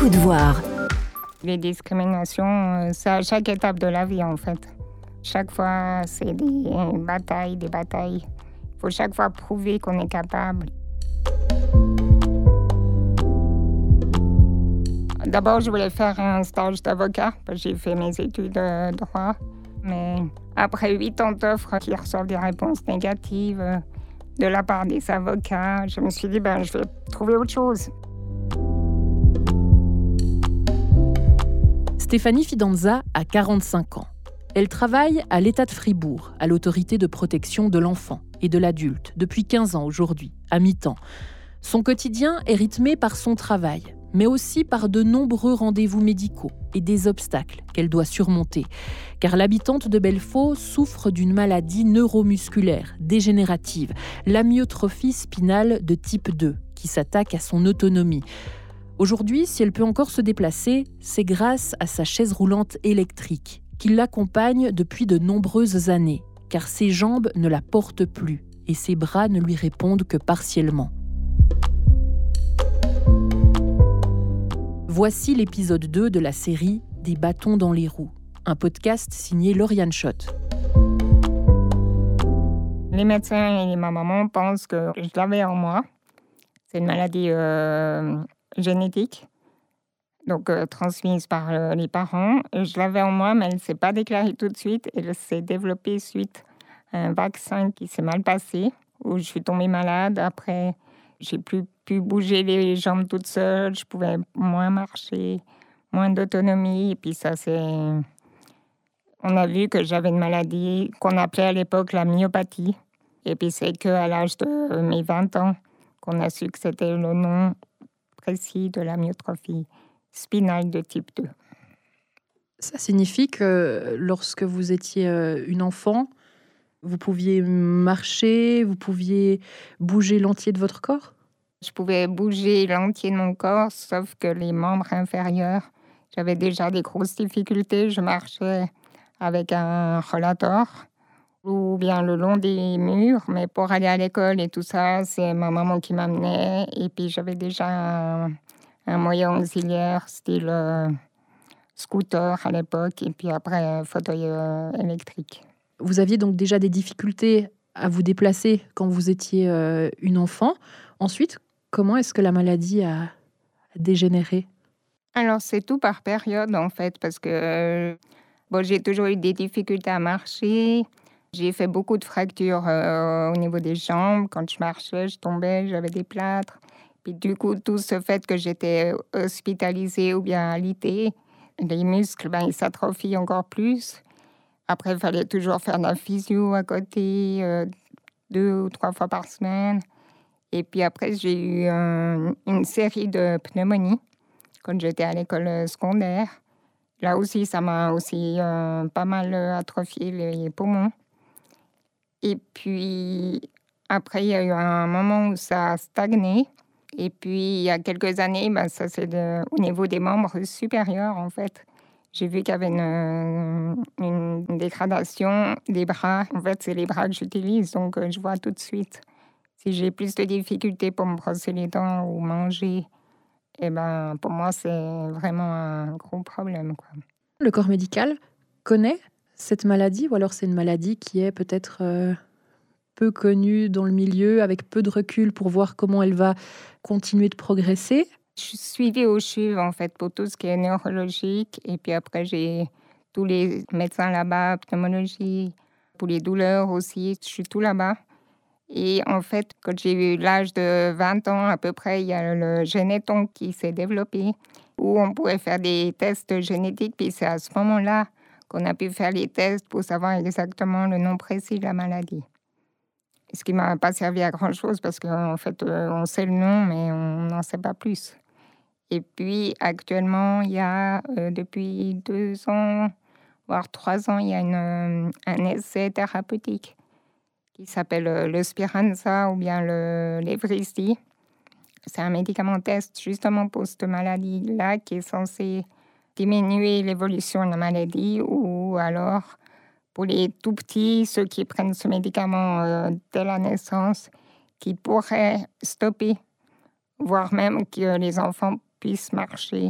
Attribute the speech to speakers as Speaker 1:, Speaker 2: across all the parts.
Speaker 1: coup de voir.
Speaker 2: Les discriminations, c'est à chaque étape de la vie en fait. Chaque fois, c'est des batailles. Il faut chaque fois prouver qu'on est capable. D'abord, je voulais faire un stage d'avocat, parce que j'ai fait mes études de droit. Mais après 8 ans d'offres qui reçoivent des réponses négatives de la part des avocats, je me suis dit, je vais trouver autre chose.
Speaker 3: Stéphanie Fidanza a 45 ans. Elle travaille à l'État de Fribourg, à l'autorité de protection de l'enfant et de l'adulte, depuis 15 ans aujourd'hui, à mi-temps. Son quotidien est rythmé par son travail, mais aussi par de nombreux rendez-vous médicaux et des obstacles qu'elle doit surmonter. Car l'habitante de Belfaux souffre d'une maladie neuromusculaire dégénérative, l'amyotrophie spinale de type 2, qui s'attaque à son autonomie. Aujourd'hui, si elle peut encore se déplacer, c'est grâce à sa chaise roulante électrique, qui l'accompagne depuis de nombreuses années, car ses jambes ne la portent plus et ses bras ne lui répondent que partiellement. Voici l'épisode 2 de la série « Des bâtons dans les roues », un podcast signé Lauriane Schott.
Speaker 2: Les médecins et ma maman pensent que je l'avais en moi. C'est une maladie génétique, donc transmise par les parents. Je l'avais en moi, mais elle ne s'est pas déclarée tout de suite. Elle s'est développée suite à un vaccin qui s'est mal passé, où je suis tombée malade. Après, j'ai plus pu bouger les jambes toute seule, je pouvais moins marcher, moins d'autonomie. Et puis on a vu que j'avais une maladie qu'on appelait à l'époque la myopathie. Et puis c'est qu'à l'âge de mes 20 ans qu'on a su que c'était le nom précis de la myotrophie spinale de type 2.
Speaker 3: Ça signifie que lorsque vous étiez une enfant, vous pouviez marcher, vous pouviez bouger l'entier de votre corps ?
Speaker 2: Je pouvais bouger l'entier de mon corps, sauf que les membres inférieurs, j'avais déjà des grosses difficultés. Je marchais avec un rollator ou bien le long des murs, mais pour aller à l'école et tout ça, c'est ma maman qui m'amenait. Et puis j'avais déjà un moyen auxiliaire, style scooter à l'époque, et puis après fauteuil électrique.
Speaker 3: Vous aviez donc déjà des difficultés à vous déplacer quand vous étiez une enfant. Ensuite, comment est-ce que la maladie a dégénéré ?
Speaker 2: Alors, c'est tout par période, en fait, parce que j'ai toujours eu des difficultés à marcher. J'ai fait beaucoup de fractures au niveau des jambes. Quand je marchais, je tombais, j'avais des plâtres. Puis du coup, tout ce fait que j'étais hospitalisée ou bien alitée, les muscles, ils s'atrophient encore plus. Après, il fallait toujours faire de la physio à côté, 2 ou 3 fois par semaine. Et puis après, j'ai eu une série de pneumonies quand j'étais à l'école secondaire. Là aussi, ça m'a aussi pas mal atrophié les poumons. Et puis après, il y a eu un moment où ça a stagné. Et puis, il y a quelques années, ça c'est au niveau des membres supérieurs, en fait. J'ai vu qu'il y avait une dégradation des bras. En fait, c'est les bras que j'utilise, donc je vois tout de suite. Si j'ai plus de difficultés pour me brosser les dents ou manger, pour moi, c'est vraiment un gros problème, quoi.
Speaker 3: Le corps médical connaît cette maladie, ou alors c'est une maladie qui est peut-être peu connue dans le milieu, avec peu de recul pour voir comment elle va continuer de progresser ?
Speaker 2: Je suis suivie au CHUV, en fait, pour tout ce qui est neurologique. Et puis après, j'ai tous les médecins là-bas, pneumologie, pour les douleurs aussi. Je suis tout là-bas. Et en fait, quand j'ai eu l'âge de 20 ans à peu près, il y a le Généton qui s'est développé, où on pouvait faire des tests génétiques. Puis c'est à ce moment-là qu'on a pu faire les tests pour savoir exactement le nom précis de la maladie. Ce qui ne m'a pas servi à grand-chose parce qu'en fait, on sait le nom, mais on n'en sait pas plus. Et puis, actuellement, il y a, depuis 2 ans, voire 3 ans, il y a un essai thérapeutique qui s'appelle le Spinraza ou bien l'Evrysdi. C'est un médicament test justement pour cette maladie-là qui est censé diminuer l'évolution de la maladie, ou alors pour les tout petits, ceux qui prennent ce médicament dès la naissance, qui pourraient stopper, voire même que les enfants puissent marcher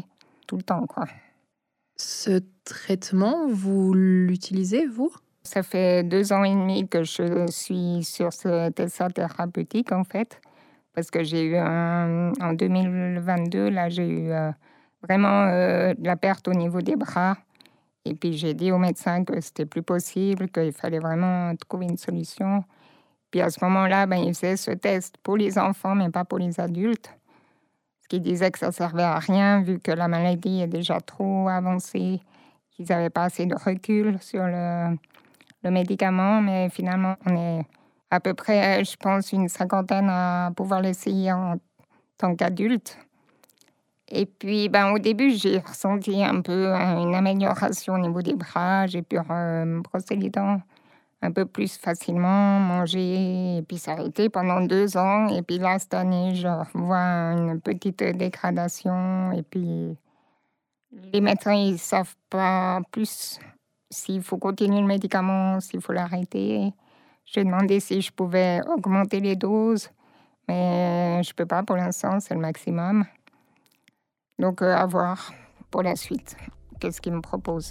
Speaker 2: tout le temps, quoi.
Speaker 3: Ce traitement, vous l'utilisez, vous?
Speaker 2: Ça fait 2 ans et demi que je suis sur cet essai thérapeutique, en fait, parce que j'ai eu en 2022, là, j'ai eu, vraiment, de la perte au niveau des bras et puis j'ai dit au médecin que c'était plus possible, qu'il fallait vraiment trouver une solution. Puis à ce moment-là, ben, il faisait ce test pour les enfants, mais pas pour les adultes. Parce qu'il disait que ça servait à rien vu que la maladie est déjà trop avancée, qu'ils avaient pas assez de recul sur le médicament, mais finalement, on est à peu près, je pense, une cinquantaine à pouvoir l'essayer en tant qu'adulte. Et puis, ben, au début, j'ai ressenti un peu une amélioration au niveau des bras. J'ai pu me brosser les dents un peu plus facilement, manger. Et puis, ça a été pendant 2 ans. Et puis là, cette année, je vois une petite dégradation. Et puis, les médecins, ils savent pas plus s'il faut continuer le médicament, s'il faut l'arrêter. J'ai demandé si je pouvais augmenter les doses, mais je peux pas pour l'instant, c'est le maximum. Donc, à voir pour la suite. Qu'est-ce qu'ils me proposent?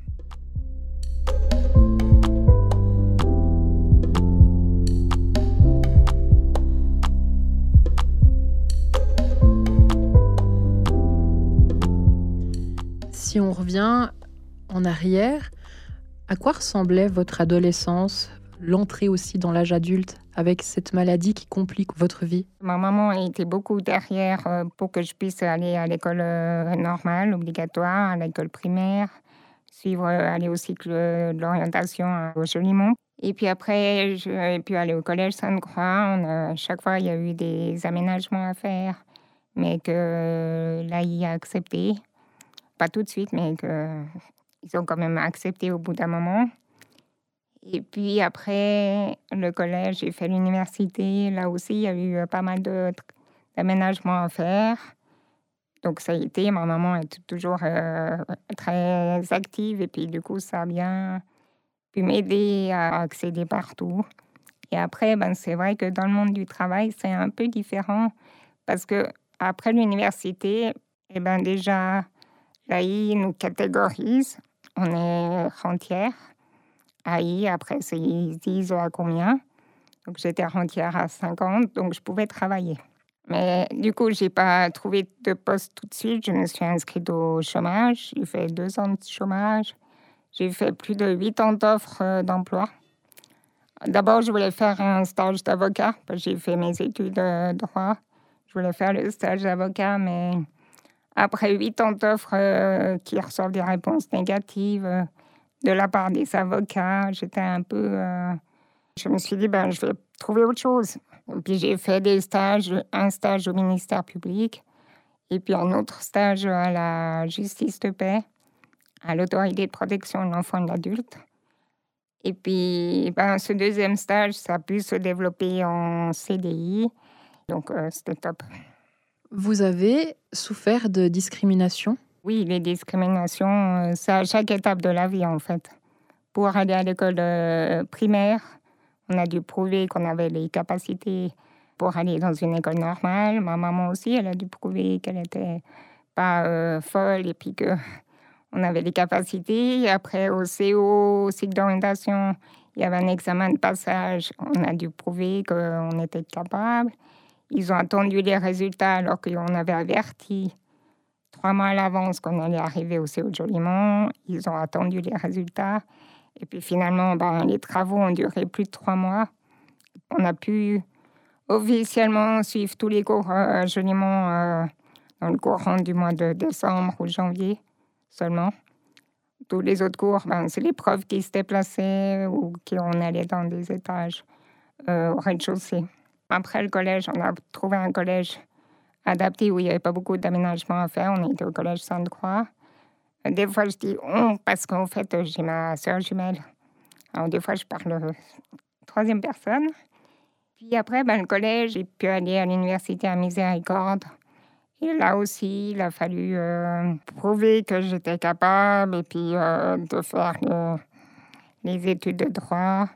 Speaker 3: Si on revient en arrière, à quoi ressemblait votre adolescence, l'entrée aussi dans l'âge adulte, avec cette maladie qui complique votre vie?
Speaker 2: Ma maman a été beaucoup derrière pour que je puisse aller à l'école normale, obligatoire, à l'école primaire, suivre, aller au cycle de l'orientation au Jolimont. Et puis après, j'ai pu aller au collège Sainte-Croix. Chaque fois, il y a eu des aménagements à faire, mais que l'AI a accepté. Pas tout de suite, mais qu'ils ont quand même accepté au bout d'un moment. Et puis après le collège, j'ai fait l'université. Là aussi, il y a eu pas mal d'aménagements à faire. Donc ça a été, ma maman est toujours très active et puis du coup, ça a bien pu m'aider à accéder partout. Et après, ben, c'est vrai que dans le monde du travail, c'est un peu différent parce que après l'université, eh ben déjà, l'AI nous catégorise. On est rentière. AI, après, ils disent à combien. Donc, j'étais rentière à 50, donc je pouvais travailler. Mais du coup, je n'ai pas trouvé de poste tout de suite. Je me suis inscrite au chômage. J'ai fait 2 ans de chômage. J'ai fait plus de 8 ans d'offres d'emploi. D'abord, je voulais faire un stage d'avocat, parce que j'ai fait mes études de droit. Je voulais faire le stage d'avocat, mais après 8 ans d'offres qui reçoivent des réponses négatives de la part des avocats, j'étais un peu... je me suis dit, ben, je vais trouver autre chose. Et puis j'ai fait des stages, un stage au ministère public, et puis un autre stage à la justice de paix, à l'autorité de protection de l'enfant et de l'adulte. Et puis, ben, ce deuxième stage, ça a pu se développer en CDI, donc c'était top.
Speaker 3: Vous avez souffert de discrimination?
Speaker 2: Oui, les discriminations, c'est à chaque étape de la vie, en fait. Pour aller à l'école primaire, on a dû prouver qu'on avait les capacités pour aller dans une école normale. Ma maman aussi, elle a dû prouver qu'elle n'était pas folle et puis qu'on avait les capacités. Et après, au CO, au cycle d'orientation, il y avait un examen de passage. On a dû prouver qu'on était capable. Ils ont attendu les résultats alors qu'on avait averti 3 mois à l'avance qu'on allait arriver au CO de Jolimont. Ils ont attendu les résultats. Et puis finalement, ben, les travaux ont duré plus de 3 mois. On a pu officiellement suivre tous les cours Jolimont dans le courant du mois de décembre ou janvier seulement. Tous les autres cours, ben, c'est les profs qui se déplaçaient ou qu'on allait dans des étages au rez-de-chaussée. Après le collège, on a trouvé un collège adapté où il n'y avait pas beaucoup d'aménagements à faire. On était au collège Sainte-Croix. Des fois, je dis on parce qu'en fait, j'ai ma sœur jumelle. Alors, des fois, je parle troisième personne. Puis après, ben, le collège, j'ai pu aller à l'université à Miséricorde. Et là aussi, il a fallu prouver que j'étais capable et puis de faire les études de droit.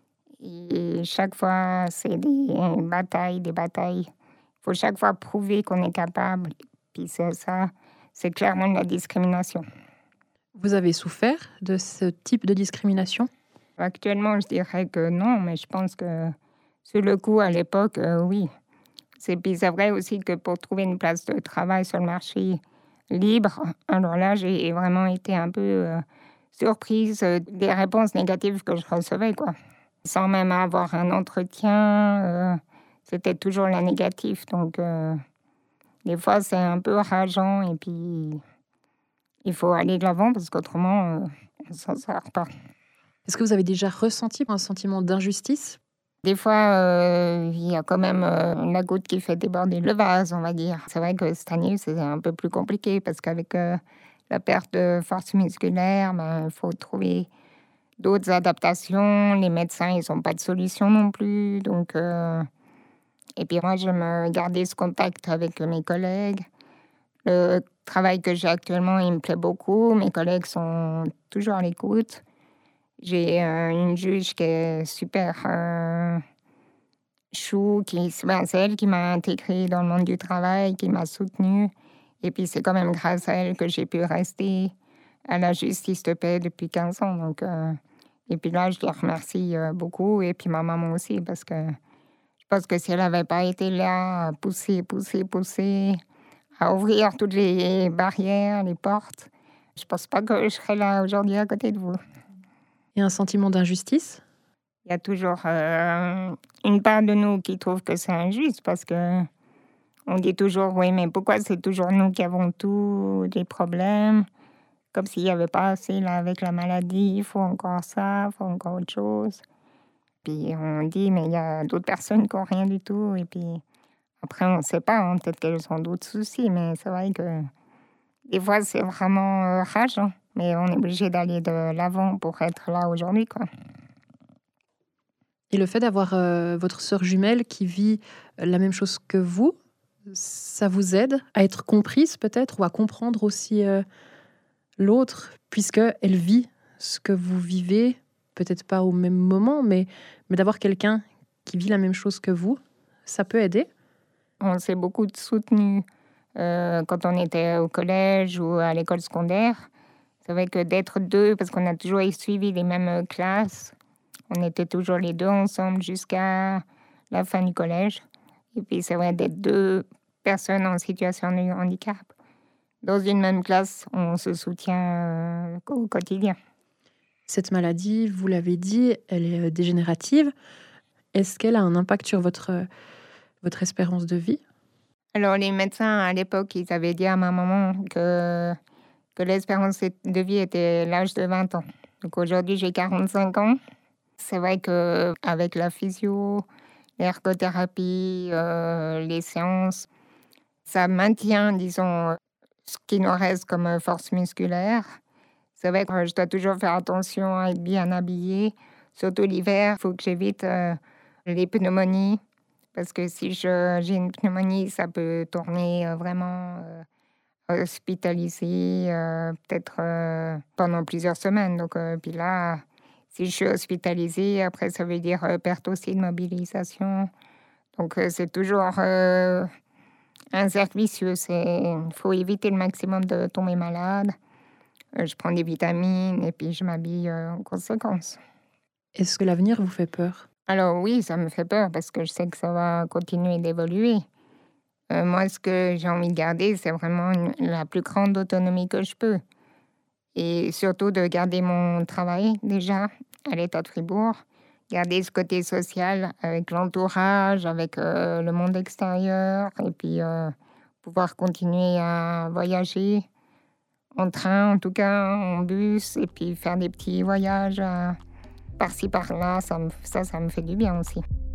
Speaker 2: Et chaque fois, c'est des batailles, des batailles. Il faut chaque fois prouver qu'on est capable. Puis c'est ça, c'est clairement de la discrimination.
Speaker 3: Vous avez souffert de ce type de discrimination?
Speaker 2: Actuellement, je dirais que non, mais je pense que sur le coup, à l'époque, oui. Puis c'est vrai aussi que pour trouver une place de travail sur le marché libre, alors là, j'ai vraiment été un peu surprise des réponses négatives que je recevais, quoi. Sans même avoir un entretien, c'était toujours la négative. Donc, des fois, c'est un peu rageant et puis il faut aller de l'avant parce qu'autrement, on ne s'en sort pas.
Speaker 3: Est-ce que vous avez déjà ressenti un sentiment d'injustice?
Speaker 2: Des fois, il y a quand même la goutte qui fait déborder le vase, on va dire. C'est vrai que cette année, c'est un peu plus compliqué parce qu'avec la perte de force musculaire, il faut trouver d'autres adaptations. Les médecins, ils n'ont pas de solution non plus. Donc, et puis moi, j'aime garder ce contact avec mes collègues. Le travail que j'ai actuellement, il me plaît beaucoup. Mes collègues sont toujours à l'écoute. J'ai une juge qui est super chou, c'est elle qui m'a intégrée dans le monde du travail, qui m'a soutenue. Et puis c'est quand même grâce à elle que j'ai pu rester à la justice de paix depuis 15 ans. Donc, et puis là, je les remercie beaucoup. Et puis ma maman aussi, parce que je pense que si elle n'avait pas été là, à pousser, à ouvrir toutes les barrières, les portes, je pense pas que je serais là aujourd'hui à côté de vous.
Speaker 3: Il y a un sentiment d'injustice?
Speaker 2: Il y a toujours une part de nous qui trouve que c'est injuste parce que on dit toujours: «Oui, mais pourquoi c'est toujours nous qui avons tous les problèmes?» Comme s'il n'y avait pas assez là avec la maladie, il faut encore ça, il faut encore autre chose. Puis on dit: «Mais il y a d'autres personnes qui ont rien du tout» et puis après on ne sait pas, hein, peut-être qu'elles ont d'autres soucis, mais c'est vrai que des fois c'est vraiment, rageant, mais on est obligé d'aller de l'avant pour être là aujourd'hui, quoi.
Speaker 3: Et le fait d'avoir votre sœur jumelle qui vit la même chose que vous, ça vous aide à être comprise peut-être ou à comprendre aussi l'autre, puisqu'elle vit ce que vous vivez, peut-être pas au même moment, mais d'avoir quelqu'un qui vit la même chose que vous, ça peut aider?
Speaker 2: On s'est beaucoup soutenus quand on était au collège ou à l'école secondaire. C'est vrai que d'être deux, parce qu'on a toujours suivi les mêmes classes, on était toujours les deux ensemble jusqu'à la fin du collège. Et puis c'est vrai d'être deux personnes en situation de handicap. Dans une même classe, on se soutient au quotidien.
Speaker 3: Cette maladie, vous l'avez dit, elle est dégénérative. Est-ce qu'elle a un impact sur votre espérance de vie?
Speaker 2: Alors les médecins à l'époque, ils avaient dit à ma maman que l'espérance de vie était l'âge de 20 ans. Donc aujourd'hui, j'ai 45 ans. C'est vrai qu'avec la physio, l'ergothérapie, les séances, ça maintient, disons, ce qui nous reste comme force musculaire. C'est vrai que je dois toujours faire attention à être bien habillée. Surtout l'hiver, il faut que j'évite les pneumonies. Parce que si j'ai une pneumonie, ça peut tourner vraiment hospitalisée, peut-être pendant plusieurs semaines. Donc, puis là, si je suis hospitalisée, après, ça veut dire perte aussi de mobilisation. Donc, c'est toujours un cercle vicieux. Il faut éviter le maximum de tomber malade. Je prends des vitamines et puis je m'habille en conséquence.
Speaker 3: Est-ce que l'avenir vous fait peur?
Speaker 2: Alors oui, ça me fait peur parce que je sais que ça va continuer d'évoluer. Moi, ce que j'ai envie de garder, c'est vraiment la plus grande autonomie que je peux. Et surtout de garder mon travail déjà à l'État de Fribourg, garder ce côté social avec l'entourage, avec le monde extérieur, et puis pouvoir continuer à voyager en train, en tout cas, en bus, et puis faire des petits voyages par-ci, par-là. Ça me fait du bien aussi.